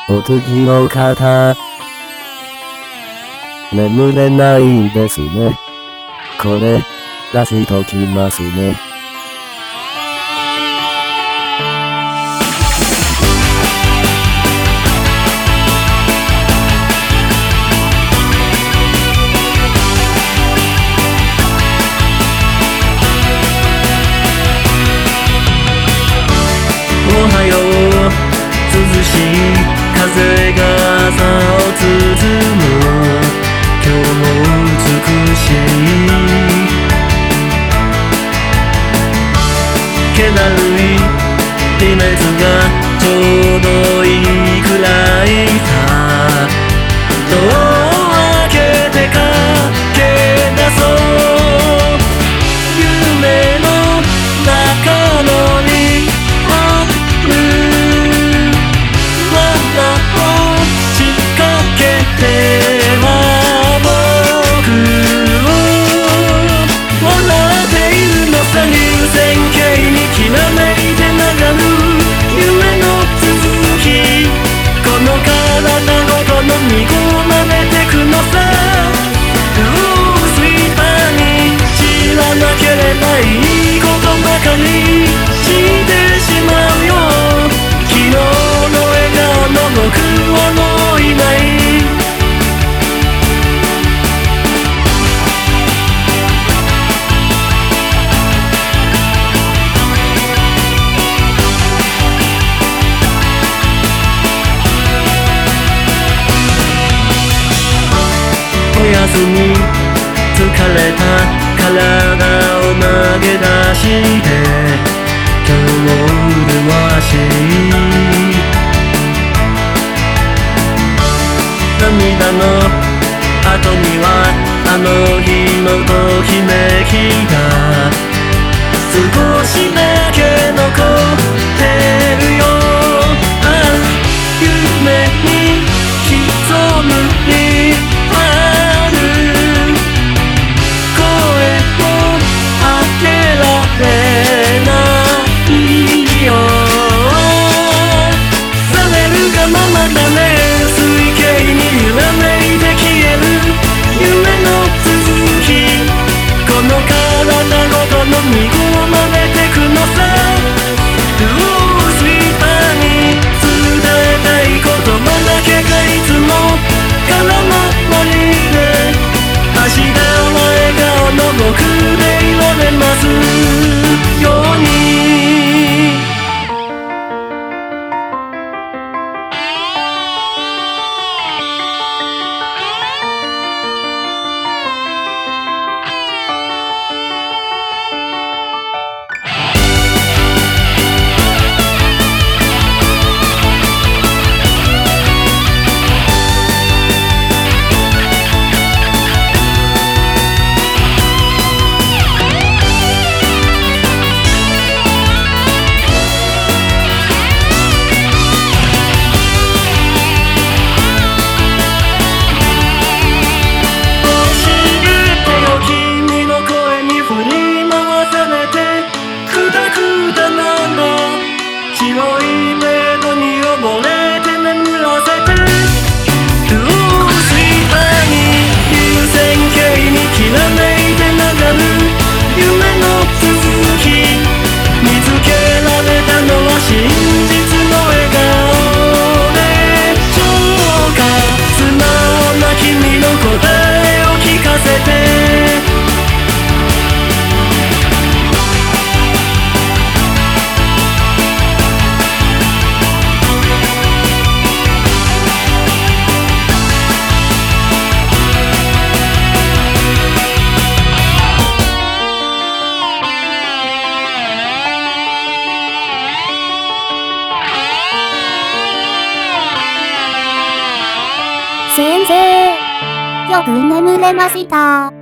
お次の方、眠れないんですね。これ、出しときますね。 おはよう、涼しい風が朝を包む。今日も美しい気だるい微熱がちょうどいいくらいさ。ドア開けて駆け出そう。夢の中のにある罠を仕掛けては僕を笑っているのさ。流線形にきらめいて流る夢の続き。この体ごと飲み込まれてくのさ。スイーパーに知らなければいいことばかりしてしまうよ。昨日の笑顔の僕はもういない。おやすみ、疲れた体を投げ出して今日も麗しい。涙の後にはあの日のときめきが少しだけ残ってるよ。ああ、夢に潜むにある声を当てられないよ。されるがままだね。水形に揺らめいて消える夢の続き。この体ごと飲み込まれてくのさ。スイーパーに伝えたい言葉だけがいつも空回りで。明日は笑顔の僕でいられますように。 先生、よく眠れました。